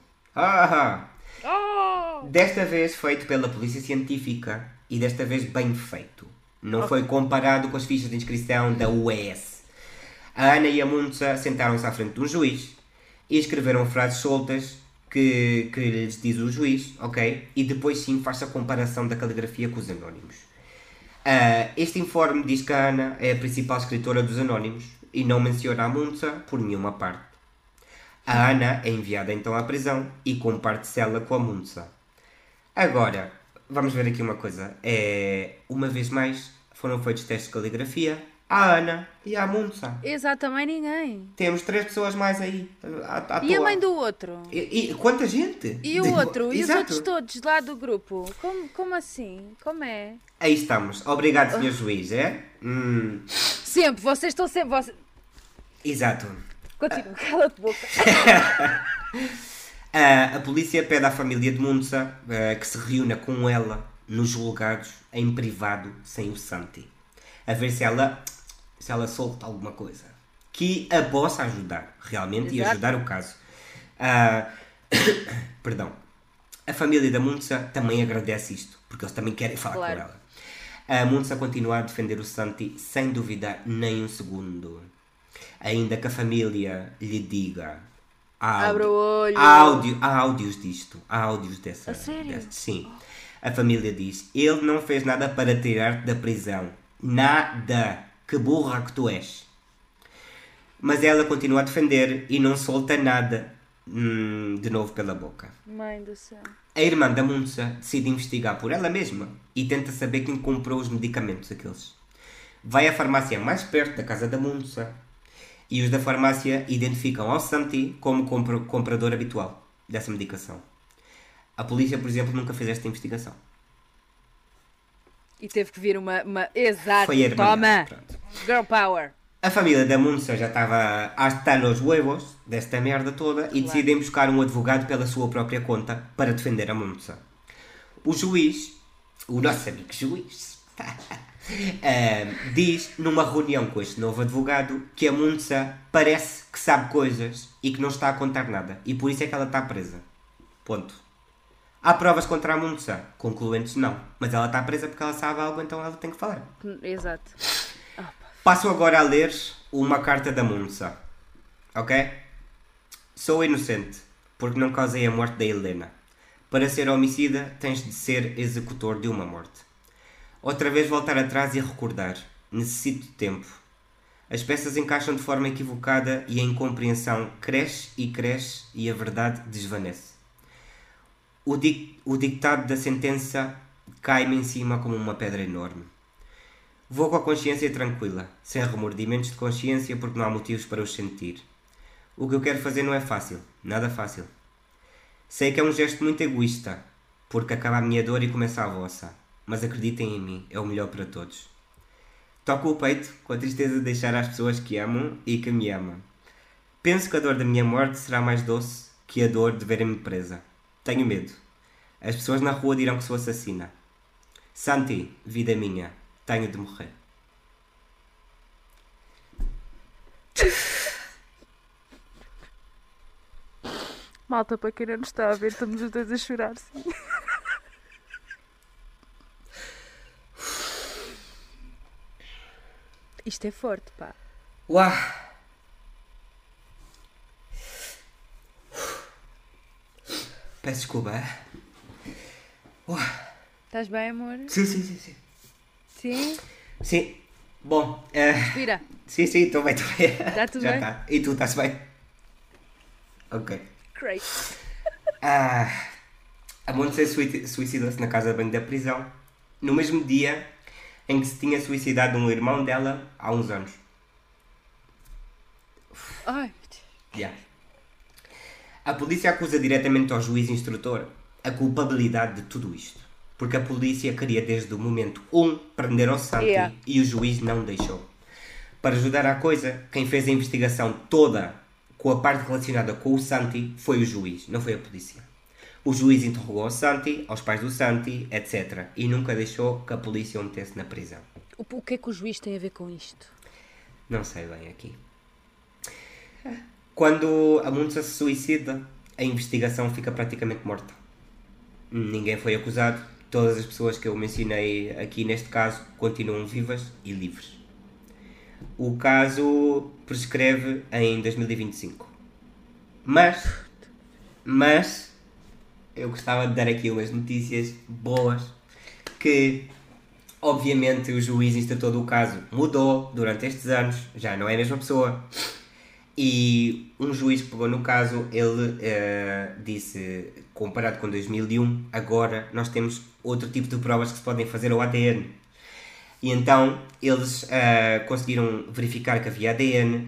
Desta vez feito pela polícia científica e desta vez bem feito. Não foi comparado com as fichas de inscrição da UES. A Ana e a Munza sentaram-se à frente de um juiz e escreveram frases soltas que lhes diz o juiz, ok? E depois sim faz a comparação da caligrafia com os anónimos. Este informe diz que a Ana é a principal escritora dos anónimos e não menciona a Munza por nenhuma parte. A Ana é enviada então à prisão e comparte cela com a Munza. Agora, vamos ver aqui uma coisa. Uma vez mais, foram feitos testes de caligrafia à Ana e à Munza. Exato, também ninguém. Temos 3 pessoas mais aí. E a mãe do outro? E quanta gente? E o outro? E os Exato. outros todos lá do grupo? Como assim? Como é? Aí estamos. Obrigado, Sr. Juiz, é? Sempre, vocês estão sempre... Exato. Continua, cala-te boca. A polícia pede à família de Munza que se reúna com ela nos julgados em privado sem o Santi. A ver se ela solta alguma coisa que a possa ajudar realmente. Exato. E ajudar o caso. Perdão. A família da Munza também agradece isto, porque eles também querem falar Claro. com ela. A Munza continua a defender o Santi sem duvidar nem um segundo. Ainda que a família lhe diga... Abre o olho. Há áudios disto. Há áudios dessa... A sério? Sim. A família diz... Ele não fez nada para tirar-te da prisão. Nada. Que burra que tu és. Mas ela continua a defender e não solta nada de novo pela boca. Mãe do céu. A irmã da Munza decide investigar por ela mesma e tenta saber quem comprou os medicamentos aqueles. Vai à farmácia mais perto da casa da Munza e os da farmácia identificam ao Santi como comprador habitual dessa medicação. A polícia, por exemplo, nunca fez esta investigação. E teve que vir uma... Exato, Foi a irmã toma! dela, pronto. Girl power. A família da Munza já estava hasta los huevos desta merda toda e decidem buscar um advogado pela sua própria conta para defender a Munza. O juiz, o nosso amigo juiz, diz numa reunião com este novo advogado que a Munza parece que sabe coisas e que não está a contar nada e por isso é que ela está presa. Ponto. Há provas contra a Munza? Concluentes não. Mas ela está presa porque ela sabe algo, então ela tem que falar. Exato. Passo agora a ler uma carta da Munza. Ok? Sou inocente, porque não causei a morte da Helena. Para ser homicida, tens de ser executor de uma morte. Outra vez voltar atrás e recordar. Necessito de tempo. As peças encaixam de forma equivocada e a incompreensão cresce e a verdade desvanece. O dictado da sentença cai-me em cima como uma pedra enorme. Vou com a consciência tranquila, sem remordimentos de consciência porque não há motivos para os sentir. O que eu quero fazer não é fácil, nada fácil. Sei que é um gesto muito egoísta, porque acaba a minha dor e começa a vossa. mas acreditem em mim, é o melhor para todos. Toco o peito com a tristeza de deixar as pessoas que amam e que me amam. Penso que a dor da minha morte será mais doce que a dor de verem-me presa. Tenho medo. As pessoas na rua dirão que sou assassina. Santi, vida minha, tenho de morrer. Malta, para quem não nos está a ver, estamos os dois a chorar, sim. Isto é forte, pá. Uau! Peço desculpa, é? Estás bem, amor? Sim. Sim? Sim. Bom, Respira. sim, estou bem. Está tudo Já bem? está. E tu, estás bem? Ok. Great. A Montse suicidou-se na casa de banho da prisão no mesmo dia em que se tinha suicidado um irmão dela há uns anos. Ai, meu Deus. Yeah. A polícia acusa diretamente ao juiz instrutor a culpabilidade de tudo isto. Porque a polícia queria desde o momento 1 prender o Santi e o juiz não deixou. Para ajudar a coisa, quem fez a investigação toda com a parte relacionada com o Santi foi o juiz, não foi a polícia. O juiz interrogou o Santi, aos pais do Santi, etc. E nunca deixou que a polícia o metesse na prisão. O que é que o juiz tem a ver com isto? Não sei bem aqui. Quando a Montse se suicida, a investigação fica praticamente morta. Ninguém foi acusado. Todas as pessoas que eu mencionei aqui neste caso continuam vivas e livres. O caso prescreve em 2025. Mas eu gostava de dar aqui umas notícias boas que obviamente o juiz instrutor do caso mudou durante estes anos, já não é a mesma pessoa. E um juiz que pegou no caso, ele disse, comparado com 2001, agora nós temos outro tipo de provas que se podem fazer ao ADN. E então eles conseguiram verificar que havia ADN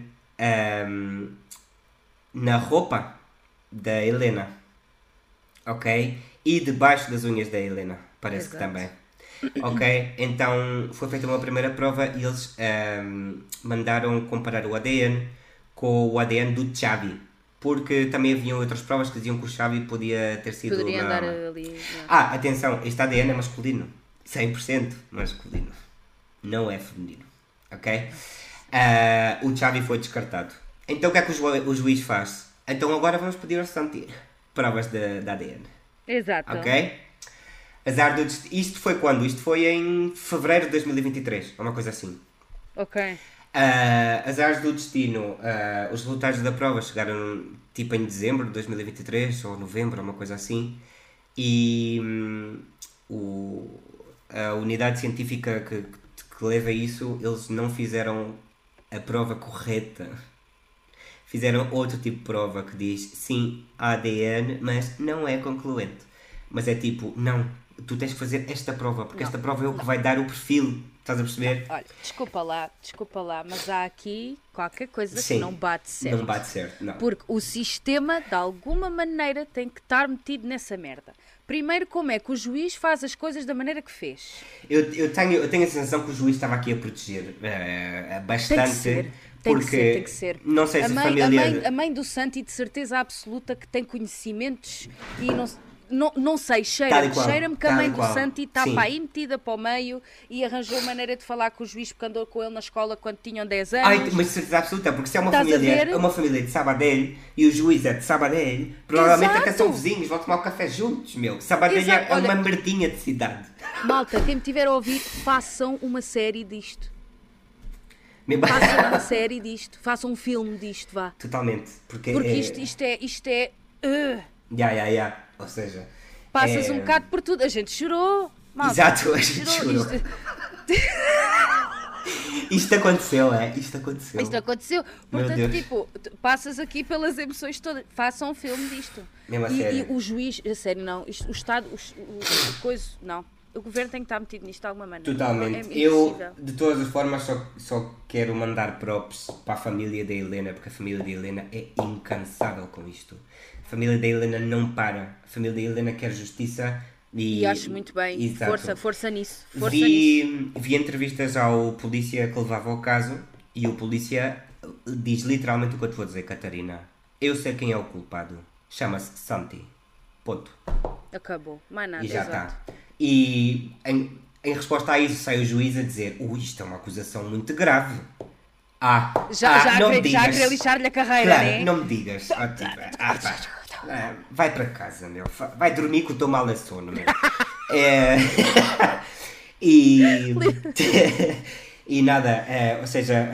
na roupa da Helena, ok? E debaixo das unhas da Helena, parece que também. Ok? Então foi feita uma primeira prova e eles mandaram comparar o ADN com o ADN do Xavi, porque também haviam outras provas que diziam que o Xavi podia ter sido... Poderia andar ali... atenção, este ADN é masculino, 100% masculino, não é feminino, ok? O Xavi foi descartado. Então o que é que o juiz faz? Então agora vamos pedir ao Santi provas de ADN. Exato. Ok? Azar do destino. Isto foi quando? Isto foi em fevereiro de 2023, uma coisa assim. Ok. Azares do destino, os resultados da prova chegaram tipo em dezembro de 2023 ou novembro, uma coisa assim, e a unidade científica que leva isso, eles não fizeram a prova correta, fizeram outro tipo de prova que diz sim, ADN, mas não é concluente, mas é tipo, não, tu tens que fazer esta prova, porque esta prova é o que vai dar o perfil. Estás a perceber? Olha, desculpa lá, mas há aqui qualquer coisa Sim, que não bate certo. Não bate certo, não. Porque o sistema, de alguma maneira, tem que estar metido nessa merda. Primeiro, como é que o juiz faz as coisas da maneira que fez? Eu tenho a sensação que o juiz estava aqui a proteger bastante. Tem que ser. Não sei se a família... A mãe do Santi, de certeza absoluta, que tem conhecimentos e não sei, cheira-me que a mãe do Santi está para aí metida para o meio e arranjou maneira de falar com o juiz porque andou com ele na escola quando tinham 10 anos. Ai, mas certeza absoluta, porque se é uma família de Sabadell e o juiz é de Sabadell, provavelmente até são vizinhos, vão tomar um café juntos, meu. Sabadell é uma merdinha de cidade. Malta, quem me tiver a ouvir, façam uma série disto. Façam uma série disto, façam um filme disto, vá. Totalmente. Porque isto é... Ou seja... Passas um bocado por tudo. A gente chorou. Malta. Exato, a gente chorou. Isto aconteceu, Isto aconteceu. Portanto, tipo, passas aqui pelas emoções todas. Façam um filme disto. E o juiz, a sério, não. O Estado, não. O governo tem que estar metido nisto de alguma maneira. Totalmente. Eu, de todas as formas, só quero mandar props para a família da Helena, porque a família da Helena é incansável com isto. A família da Helena não para. A família da Helena quer justiça E acho muito bem. Exato. Força nisso. Força nisso. Vi entrevistas ao polícia que levava o caso e o polícia diz literalmente o que eu te vou dizer, Catarina. Eu sei quem é o culpado. Chama-se Santi. Ponto. Acabou. Mais nada. E já exato. está. E em resposta a isso sai o juiz a dizer: isto é uma acusação muito grave. Já não a me digas. querer lixar-lhe a carreira, Claro, né? não me digas. Vai para casa, meu. Vai dormir que eu estou mal a sono, meu. E, e nada, ou seja,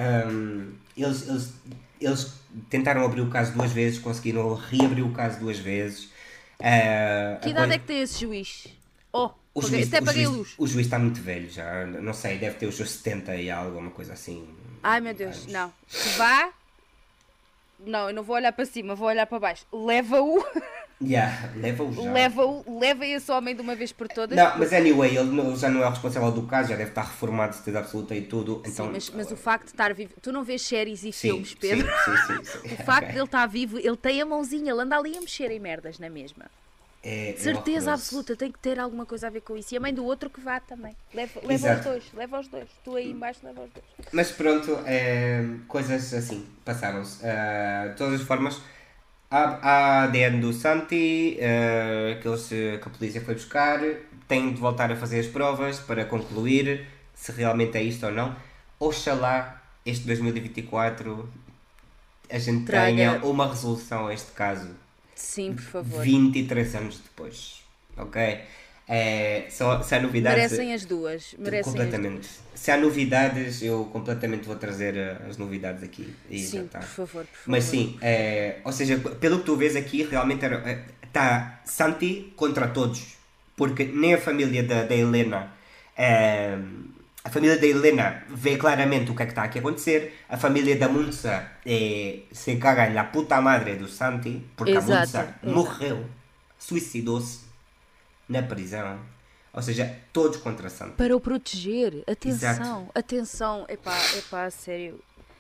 eles tentaram abrir o caso 2 vezes, conseguiram reabrir o caso 2 vezes. Que idade é que tem esse juiz? Até paguei a luz. O juiz está muito velho já, não sei, deve ter os seus 70 e algo, uma coisa assim. Ai meu Deus, não. Vá. Não, eu não vou olhar para cima, vou olhar para baixo. Leva-o. Leva-o já. Leva esse homem de uma vez por todas. Não, mas anyway, ele já não é o responsável do caso, já deve estar reformado, certeza absoluta e tudo. Então, sim, mas o facto de estar vivo. Tu não vês séries e filmes, Pedro? Sim. O facto de ele estar vivo, ele tem a mãozinha, ele anda ali a mexer em merdas na mesma. Certeza absoluta, tem que ter alguma coisa a ver com isso. E a mãe do outro que vá também. Leva os dois. Tu aí embaixo leva os dois. Mas pronto, coisas assim passaram-se. De todas as formas, há ADN do Santi, que a polícia foi buscar. Tem de voltar a fazer as provas para concluir se realmente é isto ou não. Oxalá este 2024 a gente tenha uma resolução a este caso. Sim, por favor. 23 anos depois, ok? Se há novidades... Merecem as duas. Completamente. Se há novidades, eu completamente vou trazer as novidades aqui. E sim, já tá. por favor. Mas sim, ou seja, pelo que tu vês aqui, realmente está Santi contra todos. Porque nem a família da Helena... a família da Helena vê claramente o que é que está aqui a acontecer. A família da Munza se caga na puta madre do Santi, porque a Munza morreu, suicidou-se na prisão. Ou seja, todos contra Santi. Para o proteger. Atenção, Exato. atenção. Epá, sério.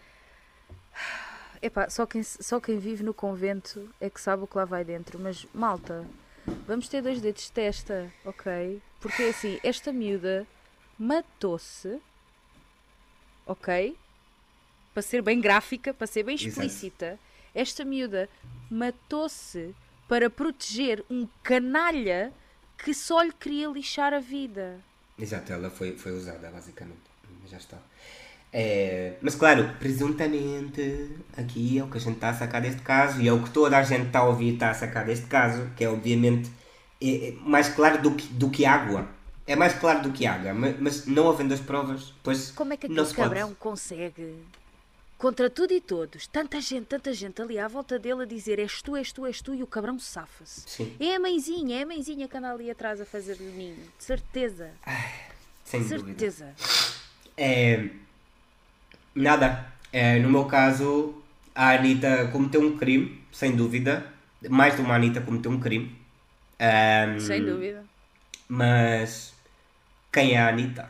Epá, só quem vive no convento é que sabe o que lá vai dentro. Mas, malta, vamos ter 2 dedos de testa, ok? Porque assim, esta miúda matou-se, ok? Para ser bem gráfica, para ser bem explícita, exato. Esta miúda matou-se para proteger um canalha que só lhe queria lixar a vida. Exato, ela foi usada, basicamente. Já está. Mas claro, presuntamente, aqui é o que a gente está a sacar deste caso, e é o que toda a gente está a ouvir está a sacar deste caso, que é obviamente mais claro do que água. É mais claro do que água, mas não havendo as provas, pois como é que aquele cabrão consegue, contra tudo e todos, tanta gente ali à volta dele a dizer és tu, e o cabrão safa-se. Sim. É a mãezinha que anda ali atrás a fazer-lhe o ninho, de certeza. Sem certeza. Dúvida. Nada. No meu caso, a Anitta cometeu um crime, sem dúvida. Mais de uma Anitta cometeu um crime. Sem dúvida. Mas quem é a Anitta?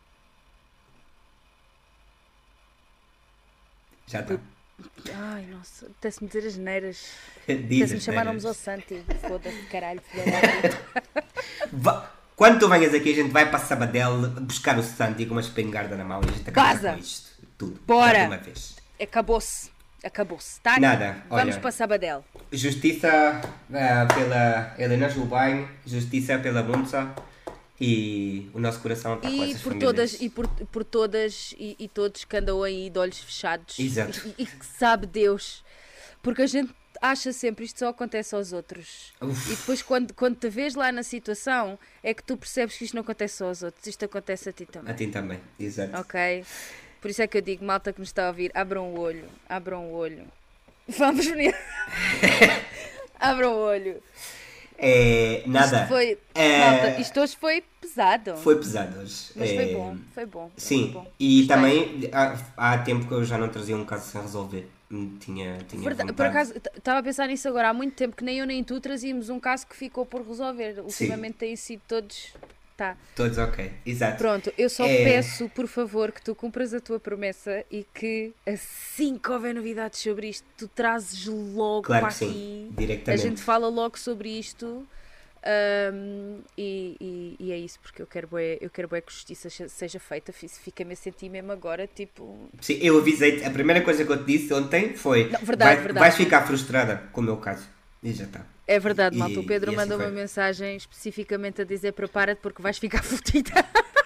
Já está. Ai, nossa, apetece-me dizer as neiras. Apetece-me chamar nomes ao Santi. Foda-se, caralho, filha da Quando tu venhas aqui, a gente vai para Sabadell buscar o Santi com uma espingarda na mão e a gente acaba com isto tudo. Bora! Já de uma vez. Acabou-se. Tá? Nada. Vamos olha, para Sabadell. Justiça pela Helena Gulbenkian, justiça pela Munza, e o nosso coração está com essas famílias. Por todas e todos que andam aí de olhos fechados. Exato. E que sabe Deus. Porque a gente acha sempre isto só acontece aos outros. Uf. E depois quando te vês lá na situação é que tu percebes que isto não acontece só aos outros. Isto acontece a ti também. A ti também, exato. Ok? Por isso é que eu digo, malta que nos está a ouvir, abram o olho. Vamos venir. Abram o olho. Nada. Malta, isto hoje foi pesado. Foi pesado hoje. Mas foi bom. Sim, foi bom. E também há tempo que eu já não trazia um caso sem resolver. Tinha vontade. Por acaso, estava a pensar nisso agora. Há muito tempo que nem eu nem tu trazíamos um caso que ficou por resolver. Ultimamente têm sido todos... Tá. Todos ok, exato. Pronto, eu só peço, por favor, que tu cumpras a tua promessa e que assim que houver novidades sobre isto, tu trazes logo claro para que aqui. sim, diretamente. A gente fala logo sobre isto. E é isso, porque eu quero bué que justiça seja feita. Fica-me a sentir mesmo agora, tipo... Sim, eu avisei-te, a primeira coisa que eu te disse ontem foi: não, verdade. Vais ficar frustrada com o meu caso. E já está. É verdade, malta. O Pedro assim mandou uma mensagem especificamente a dizer: prepara-te porque vais ficar fodida.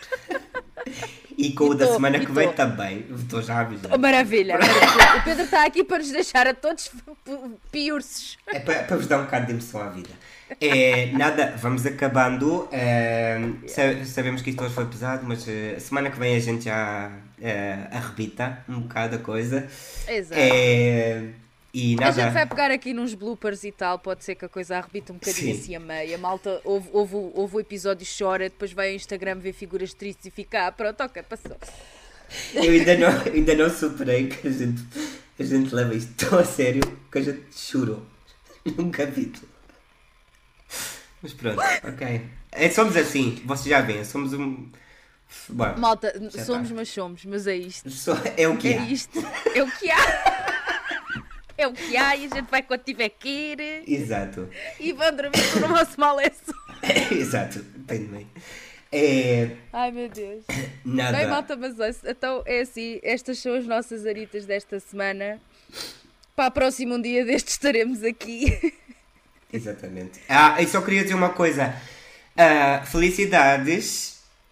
E com o da semana que vem também. Estou já a avisar. Oh, maravilha. O Pedro está aqui para nos deixar a todos piursos. É para vos dar um bocado de emoção à vida. Nada, vamos acabando. Sabemos que isto hoje foi pesado, mas semana que vem a gente já arrebita um bocado a coisa. Exato. E nada. A gente vai pegar aqui nos bloopers e tal, pode ser que a coisa arrebita um bocadinho assim a meia. A malta ouve o episódio e chora, depois vai ao Instagram ver figuras tristes e fica, pronto, ok, passou. Eu ainda não superei que a gente leva isto tão a sério que a gente chorou num capítulo. Mas pronto, ok. Somos assim, vocês já veem, somos um... Bom, malta, somos, mas é isto. É o que há. É isto, é o que há. É o que há e a gente vai quando tiver que ir. Exato. E vão dormir no nosso mal é só. Exato, bem bem. Ai meu Deus. Nada. Bem, malta, mas então é assim, estas são as nossas aritas desta semana. Para a próxima um dia destes estaremos aqui. Exatamente. E só queria dizer uma coisa. Felicidades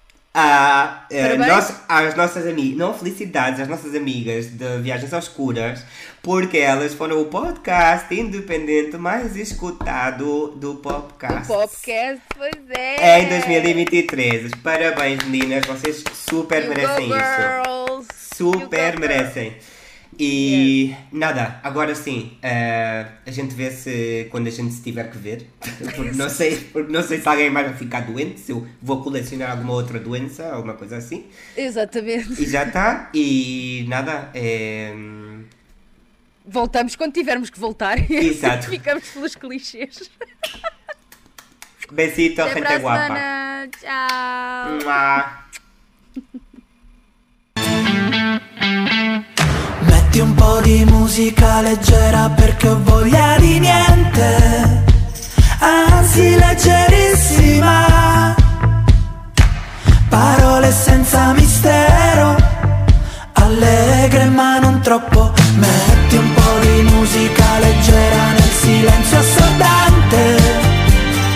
às nossas amigas. Não, felicidades às nossas amigas de Viagens às Escuras, porque elas foram o podcast independente mais escutado do podcast. O podcast, pois é. Em 2023. Parabéns, meninas. Vocês super merecem isso. Super merecem. E nada, agora sim, a gente vê se quando a gente se tiver que ver, porque não sei se alguém mais vai ficar doente, se eu vou colecionar alguma outra doença, alguma coisa assim. Exatamente. E já está, e nada, voltamos quando tivermos que voltar. Exato. Ficamos pelos clichês. Besito, até gente guapa. Semana. Tchau. Mua. Metti un po' di musica leggera perché ho voglia di niente, anzi leggerissima, parole senza mistero, allegre ma non troppo. Metti un po' di musica leggera nel silenzio.